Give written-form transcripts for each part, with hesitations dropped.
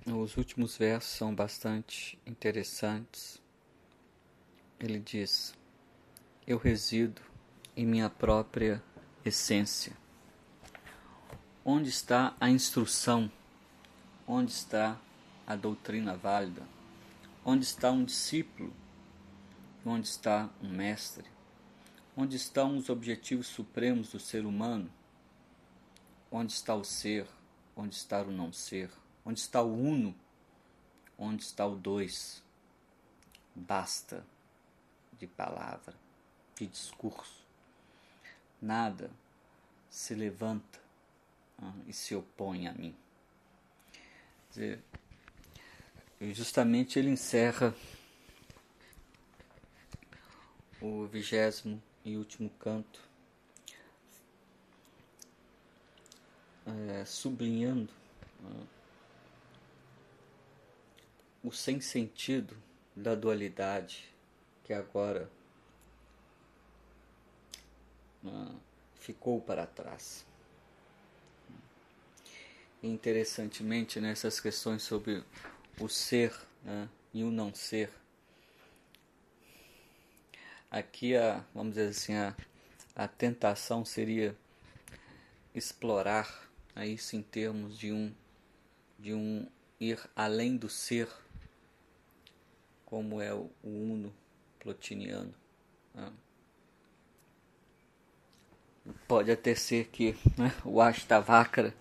Os últimos versos são bastante interessantes. Ele diz: eu resido em minha própria essência. Onde está a instrução? Onde está a doutrina válida? Onde está um discípulo? Onde está um mestre? Onde estão os objetivos supremos do ser humano? Onde está o ser? Onde está o não ser? Onde está o uno? Onde está o dois? Basta de palavra, de discurso. Nada se levanta e se opõe a mim. Quer dizer, justamente ele encerra o 20º e último canto, sublinhando o sem sentido da dualidade que agora ficou para trás. E interessantemente, nessas questões sobre o ser e o não ser, aqui vamos dizer assim, a tentação seria explorar isso em termos de um ir além do ser, como é o uno plotiniano. Pode até ser que o Ashtavakra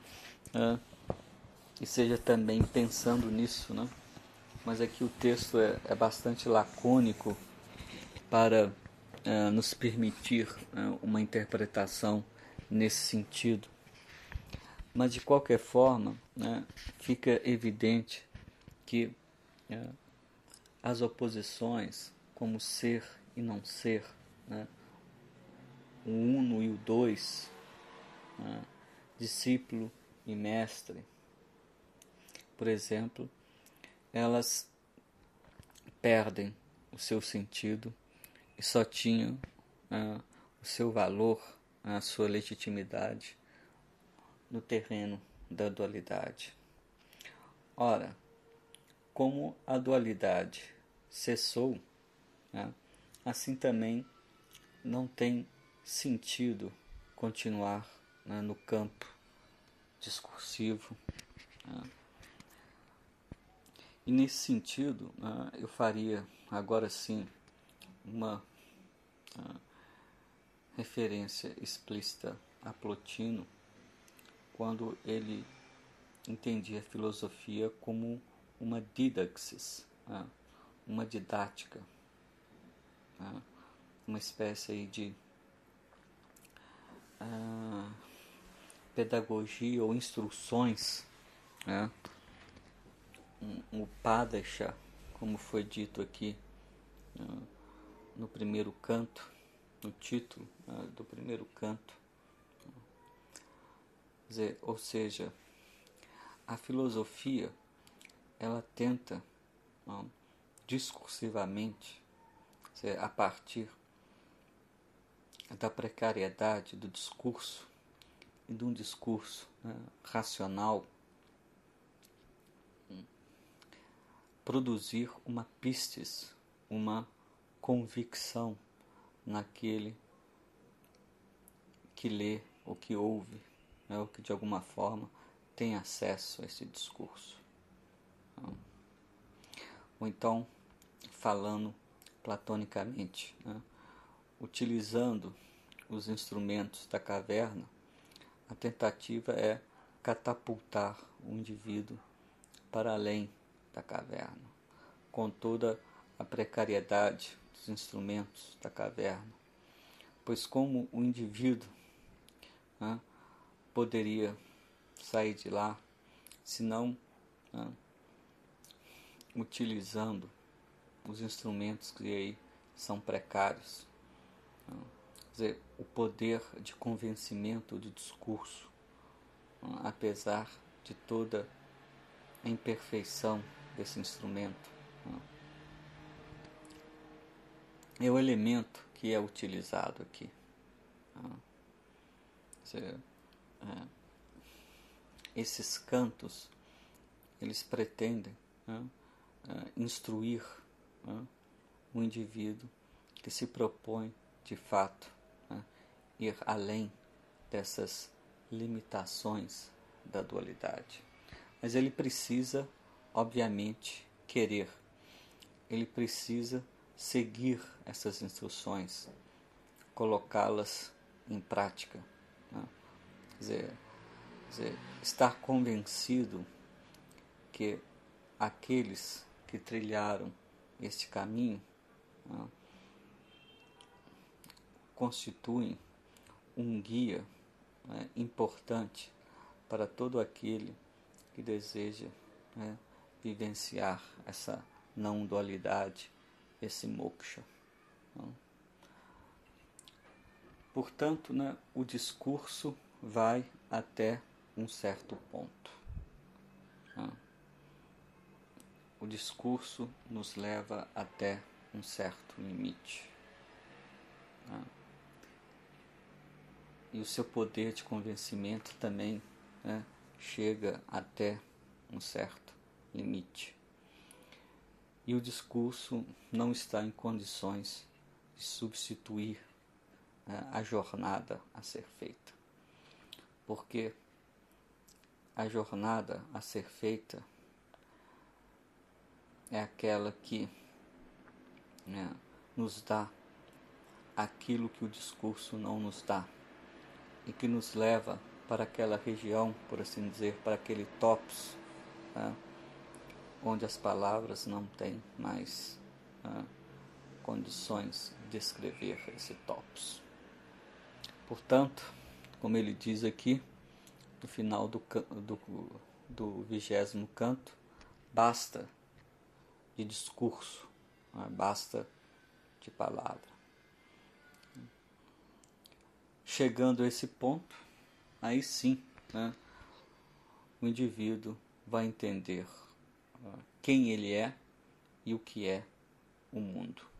esteja também pensando nisso, mas aqui o texto é bastante lacônico para nos permitir uma interpretação nesse sentido. Mas de qualquer forma, fica evidente que as oposições, como ser e não ser, o uno e o dois, discípulo e mestre, por exemplo, elas perdem o seu sentido e só tinham o seu valor, a sua legitimidade no terreno da dualidade. Ora, como a dualidade cessou, assim também não tem sentido continuar no campo discursivo. E nesse sentido, eu faria agora sim uma referência explícita a Plotino, quando ele entendia a filosofia como uma didaxis, uma didática, uma espécie aí de pedagogia ou instruções, um Upadesha, como foi dito aqui no primeiro canto, no título do primeiro canto. Quer dizer, ou seja, a filosofia ela tenta discursivamente, a partir da precariedade do discurso e de um discurso racional, produzir uma pistis, uma convicção naquele que lê ou que ouve, ou que de alguma forma tem acesso a esse discurso. Ou então, falando platonicamente, utilizando os instrumentos da caverna, a tentativa é catapultar o indivíduo para além da caverna, com toda a precariedade dos instrumentos da caverna, pois como o indivíduo poderia sair de lá se não utilizando os instrumentos que aí são precários. Quer dizer, o poder de convencimento de discurso, apesar de toda a imperfeição desse instrumento, é o elemento que é utilizado aqui. Quer dizer, esses cantos eles pretendem, né, instruir, né, um indivíduo que se propõe, de fato, né, ir além dessas limitações da dualidade. Mas ele precisa, obviamente, querer. Ele precisa seguir essas instruções, colocá-las em prática, né? Quer dizer, estar convencido que aqueles que trilharam este caminho, né, constituem um guia, né, importante para todo aquele que deseja, né, vivenciar essa não dualidade, esse moksha. Né? Portanto, né, o discurso vai até um certo ponto. Né? O discurso nos leva até um certo limite. Né? E o seu poder de convencimento também, né, chega até um certo limite. E o discurso não está em condições de substituir, né, a jornada a ser feita. Porque a jornada a ser feita é aquela que, né, nos dá aquilo que o discurso não nos dá e que nos leva para aquela região, por assim dizer, para aquele topos, né, onde as palavras não têm mais, né, condições de descrever esse topos. Portanto, como ele diz aqui, no final do 20º canto, basta de discurso, né, basta de palavra. Chegando a esse ponto, aí sim, né, o indivíduo vai entender, quem ele é e o que é o mundo.